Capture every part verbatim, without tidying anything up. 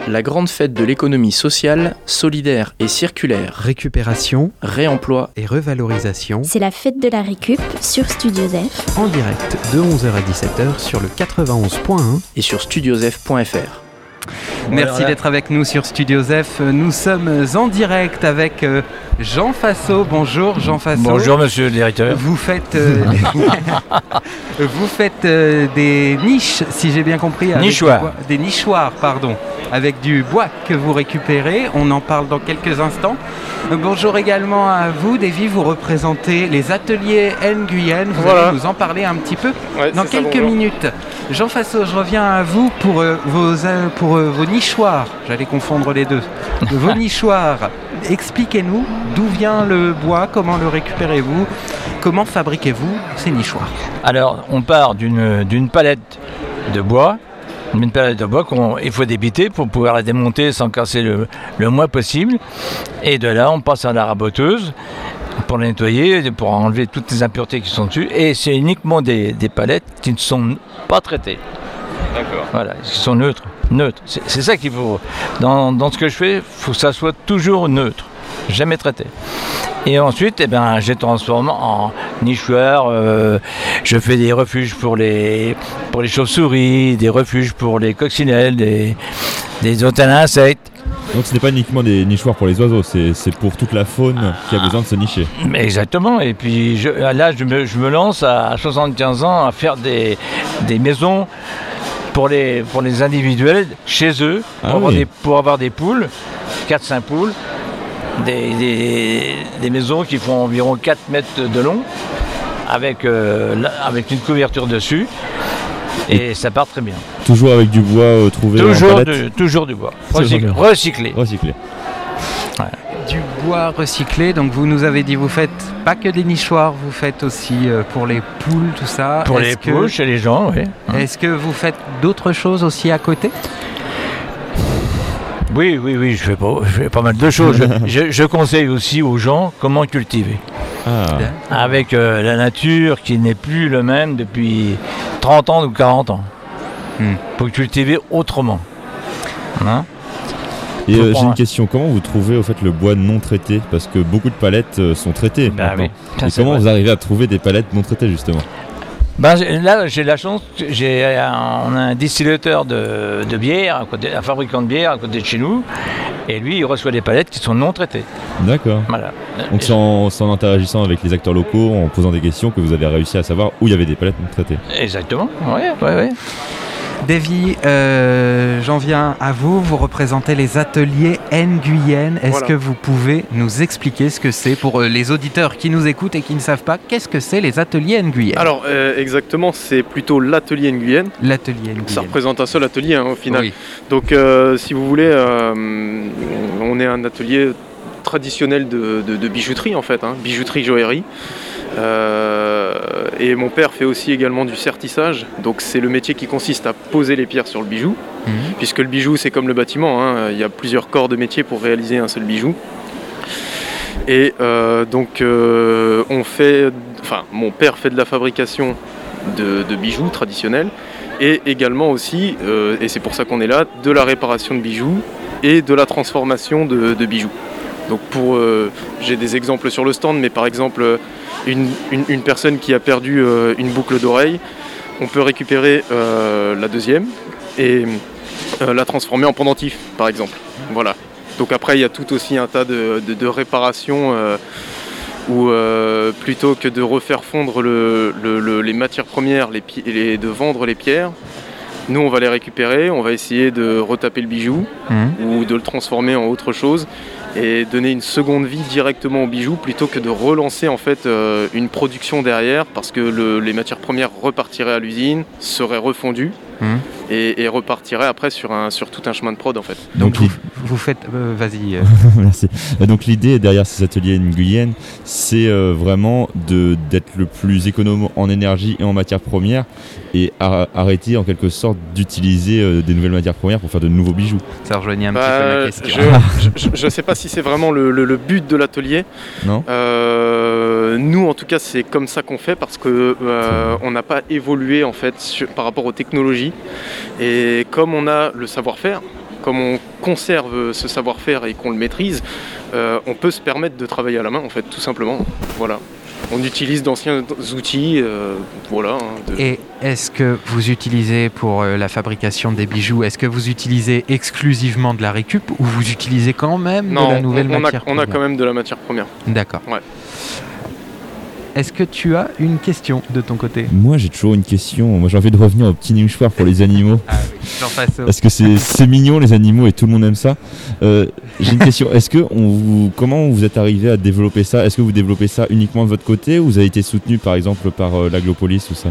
La grande fête de l'économie sociale, solidaire et circulaire. Récupération, réemploi et revalorisation. C'est la fête de la récup sur Studio Zef. En direct de onze heures à dix-sept heures sur le quatre-vingt-onze point un et sur studiozef point f r. Merci voilà. d'être avec nous sur Studio Zef. Nous sommes en direct avec Jean Fassot. Bonjour Jean Fassot. Bonjour monsieur le directeur. Vous faites, euh, vous faites euh, des niches, si j'ai bien compris. Nichoirs. Des nichoirs, pardon, avec du bois que vous récupérez. On en parle dans quelques instants. Bonjour également à vous, Davy. Vous représentez les ateliers Nguyen. Vous voilà. allez nous en parler un petit peu ouais, dans quelques ça, minutes. Jean Fassot, je reviens à vous pour euh, vos, euh, pour, euh, vos nichoirs. J'allais confondre les deux. Vos nichoirs. Expliquez-nous d'où vient le bois, comment le récupérez-vous, comment fabriquez-vous ces nichoirs? Alors, on part d'une, d'une palette de bois. Une palette de bois qu'il faut débiter pour pouvoir la démonter sans casser le, le moins possible. Et de là, on passe à la raboteuse pour la nettoyer, pour enlever toutes les impuretés qui sont dessus. Et c'est uniquement des, des palettes qui ne sont pas traitées. D'accord. Voilà, qui sont neutres. neutres. C'est, c'est ça qu'il faut. Dans, dans ce que je fais, il faut que ça soit toujours neutre, jamais traité. Et ensuite, eh ben, je les transforme en nichoirs. Euh, je fais des refuges pour les, pour les chauves-souris, des refuges pour les coccinelles, des, des hôtels à insectes. Donc ce n'est pas uniquement des nichoirs pour les oiseaux, c'est, c'est pour toute la faune qui a besoin de se nicher. Exactement, et puis je, là je me, je me lance à soixante-quinze ans à faire des, des maisons pour les, pour les individuels chez eux, pour, ah avoir, oui. des, pour avoir des poules, quatre cinq poules, des, des, des maisons qui font environ quatre mètres de long, avec, euh, avec une couverture dessus. Et ça part très bien. Toujours avec du bois euh, trouvé toujours en palette. de, Toujours du bois. Recyclé. Recyclé. Recyclé. Ouais. Du bois recyclé, donc vous nous avez dit, vous faites pas que des nichoirs, vous faites aussi euh, pour les poules, tout ça. Pour Est-ce les que, poules, chez les gens, oui. Est-ce que vous faites d'autres choses aussi à côté ? Oui, oui, oui, je fais pas, je fais pas mal de choses. je, je, je conseille aussi aux gens comment cultiver. Ah. Avec euh, la nature qui n'est plus le même depuis trente ans ou quarante ans. Hmm. Pour cultiver autrement. Hein? Et euh, j'ai une question, comment vous trouvez au fait le bois non traité? Parce que beaucoup de palettes euh, sont traitées. Bah, oui. Et comment vrai. vous arrivez à trouver des palettes non traitées justement? Ben, là, j'ai la chance, j'ai un, on a un distillateur de, de bière, à côté, un fabricant de bière à côté de chez nous, et lui, il reçoit des palettes qui sont non traitées. D'accord. Voilà. Donc c'est en, c'est en interagissant avec les acteurs locaux, en posant des questions, que vous avez réussi à savoir où il y avait des palettes non traitées. Exactement, oui, oui, oui. Davy, euh, j'en viens à vous, vous représentez les ateliers Nguyen. Est-ce voilà. que vous pouvez nous expliquer ce que c'est pour les auditeurs qui nous écoutent et qui ne savent pas, qu'est-ce que c'est les ateliers Nguyen? Alors euh, exactement, c'est plutôt l'atelier Nguyen. L'atelier Nguyen. Ça représente un seul atelier hein, au final. Oui. Donc euh, si vous voulez, euh, on est un atelier traditionnel de, de, de bijouterie en fait, hein, bijouterie joaillerie. Euh, et mon père fait aussi également du sertissage, donc c'est le métier qui consiste à poser les pierres sur le bijou, mmh. puisque le bijou c'est comme le bâtiment, hein, il y a plusieurs corps de métier pour réaliser un seul bijou. Et euh, donc euh, on fait, enfin mon père fait de la fabrication de, de bijoux traditionnels et également aussi, euh, et c'est pour ça qu'on est là, de la réparation de bijoux et de la transformation de, de bijoux. Donc pour, euh, j'ai des exemples sur le stand, mais par exemple une, une, une personne qui a perdu euh, une boucle d'oreille, on peut récupérer euh, la deuxième et euh, la transformer en pendentif par exemple. Voilà. Donc après il y a tout aussi un tas de, de, de réparations euh, où euh, plutôt que de refaire fondre le, le, le, les matières premières, les, les, de vendre les pierres, nous on va les récupérer, on va essayer de retaper le bijou mmh. ou de le transformer en autre chose et donner une seconde vie directement au bijou plutôt que de relancer en fait euh, une production derrière parce que le, les matières premières repartiraient à l'usine, seraient refondues mmh. et, et repartiraient après sur, un, sur tout un chemin de prod en fait. Donc, Donc vous, vous faites... Euh, vas-y. Euh. Merci. Donc l'idée derrière ces ateliers Nguyen, c'est euh, vraiment de, d'être le plus économe en énergie et en matières premières et ar- arrêter en quelque sorte d'utiliser euh, des nouvelles matières premières pour faire de nouveaux bijoux. Ça rejoignait un bah, petit peu la question. Je ne sais pas si c'est vraiment le, le, le but de l'atelier. Non. Euh, nous, en tout cas, c'est comme ça qu'on fait parce que euh, on n'a pas évolué en fait sur, par rapport aux technologies. Et comme on a le savoir-faire, comme on conserve ce savoir-faire et qu'on le maîtrise, euh, on peut se permettre de travailler à la main, en fait, tout simplement. Voilà. On utilise d'anciens outils, euh, voilà. Hein, de... Et est-ce que vous utilisez pour euh, la fabrication des bijoux, est-ce que vous utilisez exclusivement de la récup ou vous utilisez quand même non, de la nouvelle on, on matière a, on a quand même de la matière première. D'accord. Ouais. Est-ce que tu as une question de ton côté? Moi, j'ai toujours une question. Moi, j'ai envie de revenir au petit nichoir pour les animaux. Ah oui, Jean Faso. Parce que c'est, c'est mignon, les animaux, et tout le monde aime ça. Euh, j'ai une question. Est-ce que on vous, comment vous êtes arrivé à développer ça? Est-ce que vous développez ça uniquement de votre côté ou vous avez été soutenu, par exemple, par euh, l'Aglopolis ou ça?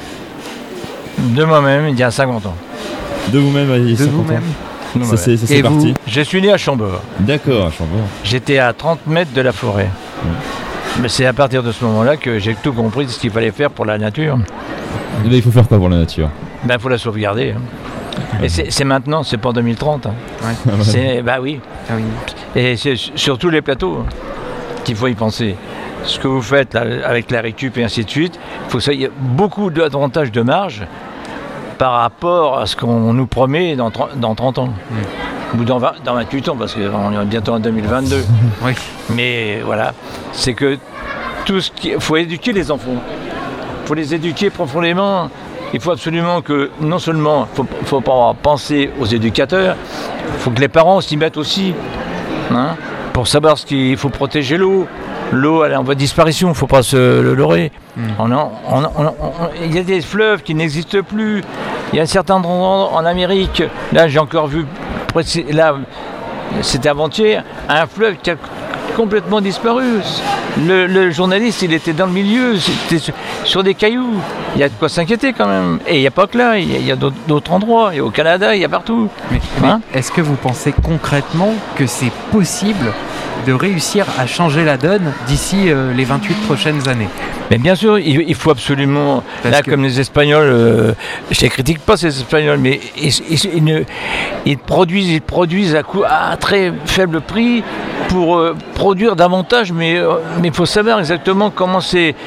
De moi-même, il y a cinquante ans. De vous-même, il y a De cinquante vous-même. ans. De Ça, moi-même. c'est, ça, Et c'est vous parti. Je suis né à Chambord. D'accord, à Chambord. J'étais à trente mètres de la forêt. Mais c'est à partir de ce moment-là que j'ai tout compris de ce qu'il fallait faire pour la nature. Eh ben, il faut faire quoi pour la nature? Ben, faut la sauvegarder. hein. Et c'est, c'est maintenant, c'est pas en deux mille trente. hein. Ouais. C'est, bah oui. Ah oui. Et c'est sur tous les plateaux hein, qu'il faut y penser. Ce que vous faites là, avec la récup et ainsi de suite, il faut ça, il y a beaucoup d'avantages de marge par rapport à ce qu'on nous promet dans, dans trente ans. Ou dans, vingt, dans vingt-huit ans, parce qu'on est bientôt en deux mille vingt-deux. Oui. Mais voilà, c'est que tout ce qui... faut éduquer les enfants. Il faut les éduquer profondément. Il faut absolument que, non seulement, il ne faut pas penser aux éducateurs, il faut que les parents s'y mettent aussi. Hein, pour savoir ce qu'il faut protéger l'eau. L'eau, elle est en voie de disparition, il ne faut pas se le leurrer. Mm. On a, on a, on a, on, il y a des fleuves qui n'existent plus. Il y a certains endroits en Amérique, là j'ai encore vu, là c'était avant-hier, un fleuve qui a complètement disparu. Le, le journaliste, il était dans le milieu, c'était sur, sur des cailloux. Il y a de quoi s'inquiéter quand même. Et il n'y a pas que là, il y a, il y a d'autres, d'autres endroits. Il y a au Canada, il y a partout. Mais, hein mais est-ce que vous pensez concrètement que c'est possible de réussir à changer la donne d'ici euh, les vingt-huit prochaines années? Mais bien sûr, il, il faut absolument, Parce là que... comme les Espagnols, euh, je ne critique pas ces Espagnols, mais ils, ils, ils, ne, ils, produisent, ils produisent à, coup, à très faible prix pour euh, produire davantage, mais euh, mais il faut savoir exactement comment c'est,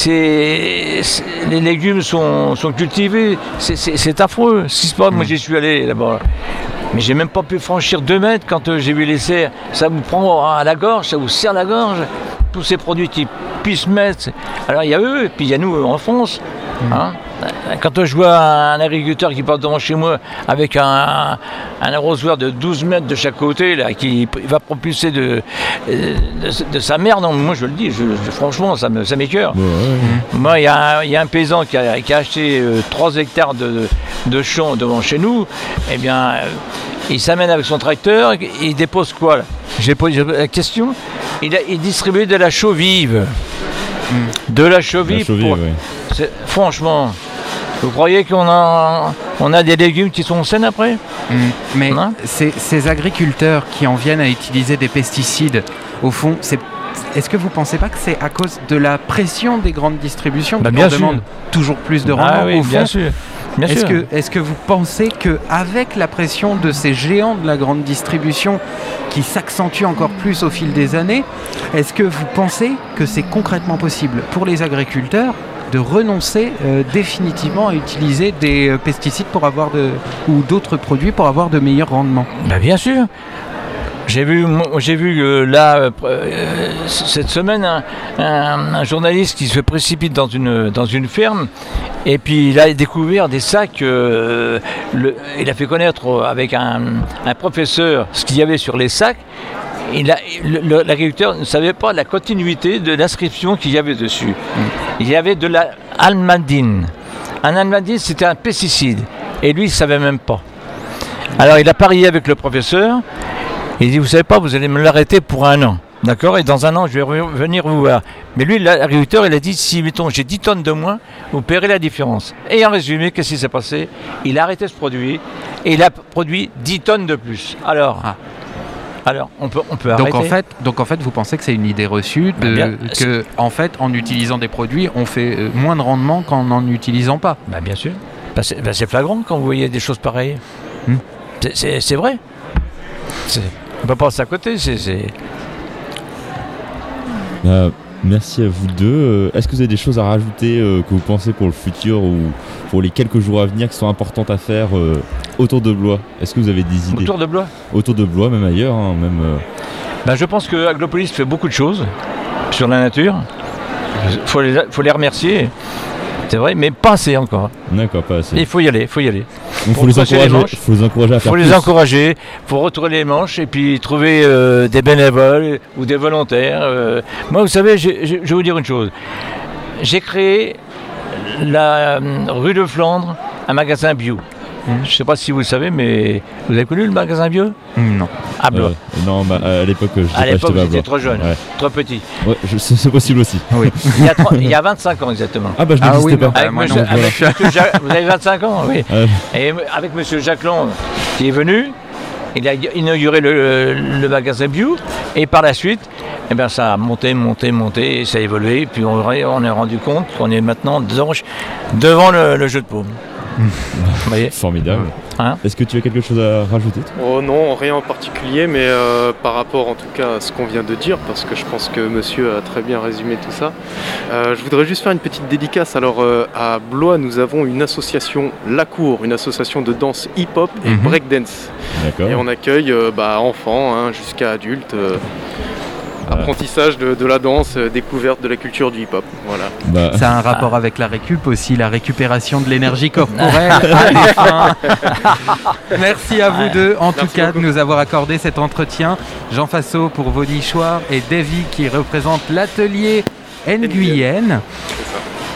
c'est, c'est, les légumes sont, sont cultivés. C'est, c'est, c'est affreux. Si c'est pas, mmh. Moi j'y suis allé là-bas. Mais j'ai même pas pu franchir deux mètres quand euh, j'ai vu les serres. Ça vous prend à la gorge, ça vous serre la gorge. Tous ces produits qui puissent mettre. Alors il y a eux, et puis il y a nous en France. Mmh. Hein, quand je vois un agriculteur qui passe devant chez moi avec un, un arrosoir de douze mètres de chaque côté, là, qui va propulser de, de, de sa merde, non, moi je le dis, je, je, franchement, ça, me, ça m'écœure. Ouais, ouais. Moi, il y, y a un paysan qui a, qui a acheté euh, trois hectares de, de champs devant chez nous, eh bien, euh, il s'amène avec son tracteur, il dépose quoi là? J'ai posé la question, il, a, il distribue de la chaux vive. Mmh. De la chaux vive, pour... oui. C'est... Franchement, vous croyez qu'on a, on a des légumes qui sont sains après? mmh. Mais hein? ces, ces agriculteurs qui en viennent à utiliser des pesticides, au fond, c'est... est-ce que vous ne pensez pas que c'est à cause de la pression des grandes distributions bah, qui leur demandent toujours plus de rendement? Ah oui, au fond, bien sûr. Bien est-ce sûr. que, est-ce que vous pensez qu'avec la pression de ces géants de la grande distribution qui s'accentue encore plus au fil des années, est-ce que vous pensez que c'est concrètement possible pour les agriculteurs de renoncer euh, définitivement à utiliser des euh, pesticides pour avoir de, ou d'autres produits pour avoir de meilleurs rendements? Bah bien sûr. J'ai vu, j'ai vu euh, là, euh, cette semaine, un, un, un journaliste qui se précipite dans une, dans une ferme et puis il a découvert des sacs. Euh, le, il a fait connaître avec un, un professeur ce qu'il y avait sur les sacs. Il a, le, l'agriculteur ne savait pas la continuité de l'inscription qu'il y avait dessus. Mmh. Il y avait de la almandine. Un almandine, c'était un pesticide. Et lui, il ne savait même pas. Alors, il a parié avec le professeur. Il dit, vous savez pas, vous allez me l'arrêter pour un an. D'accord? Et dans un an, je vais re- venir vous voir. Mais lui, l'agriculteur, il a dit, si, mettons, j'ai dix tonnes de moins, vous paierez la différence. Et en résumé, qu'est-ce qui s'est passé? Il a arrêté ce produit et il a produit dix tonnes de plus. Alors... Ah. Alors, on peut, on peut donc arrêter. En fait, donc en fait, vous pensez que c'est une idée reçue de, bien, que, en fait, en utilisant des produits, on fait moins de rendement qu'en n'en utilisant pas. Bah bien sûr. Bah c'est, bah c'est flagrant quand vous voyez des choses pareilles. Hmm. C'est, c'est, c'est vrai. C'est, on peut pas passer à côté. C'est, c'est... Euh, merci à vous deux. Est-ce que vous avez des choses à rajouter euh, que vous pensez pour le futur ou pour les quelques jours à venir qui sont importantes à faire euh, autour de Blois? Est-ce que vous avez des idées? Autour de Blois Autour de Blois, même ailleurs, hein, même. Euh... Ben, je pense que Aglopolis fait beaucoup de choses sur la nature. Il faut les, faut les remercier. C'est vrai, mais pas assez encore. D'accord, pas assez. Il faut y aller, il faut y aller. Il faut, les encourager, faut les encourager à faire faut plus. les encourager, il faut retourner les manches et puis trouver euh, des bénévoles ou des volontaires. Euh. Moi, vous savez, je, je, je vais vous dire une chose. J'ai créé la euh, rue de Flandre, un magasin bio. Mmh. Je ne sais pas si vous le savez, mais vous avez connu le magasin bio? Non. À Blois. Euh, non, bah, à l'époque, je À l'époque, j'étais trop jeune, ouais. trop petit. Ouais, je, c'est, c'est possible aussi. Oui. Il, y a trente, il y a vingt-cinq ans exactement. Ah bah je Ah n'existais oui, pas. Avec moi monsieur, non, avec voilà. monsieur Jacques- vous avez vingt-cinq ans, oui. Ouais. Et avec monsieur Jacquelin qui est venu, il a inauguré le, le magasin bio et par la suite, eh ben, ça a monté, monté, monté et ça a évolué. Puis on, on est rendu compte qu'on est maintenant devant, devant le, le jeu de paume. Vous voyez? Formidable. Hein? Est-ce que tu as quelque chose à rajouter, toi? Oh non, rien en particulier, mais euh, par rapport en tout cas à ce qu'on vient de dire, parce que je pense que monsieur a très bien résumé tout ça, euh, je voudrais juste faire une petite dédicace. Alors euh, à Blois, nous avons une association La Cour, une association de danse hip-hop et Mhm. breakdance. D'accord. Et on accueille euh, bah, enfants hein, jusqu'à adultes. euh, Ah. Apprentissage de, de la danse, euh, découverte de la culture du hip-hop. Voilà. Bah, Ça a un rapport avec la récup aussi, la récupération de l'énergie corporelle à des fins. Merci à vous deux, en tout Merci cas, beaucoup. de nous avoir accordé cet entretien. Jean Fassot pour vos nichoirs et Davy qui représente l'atelier Nguyen. C'est ça.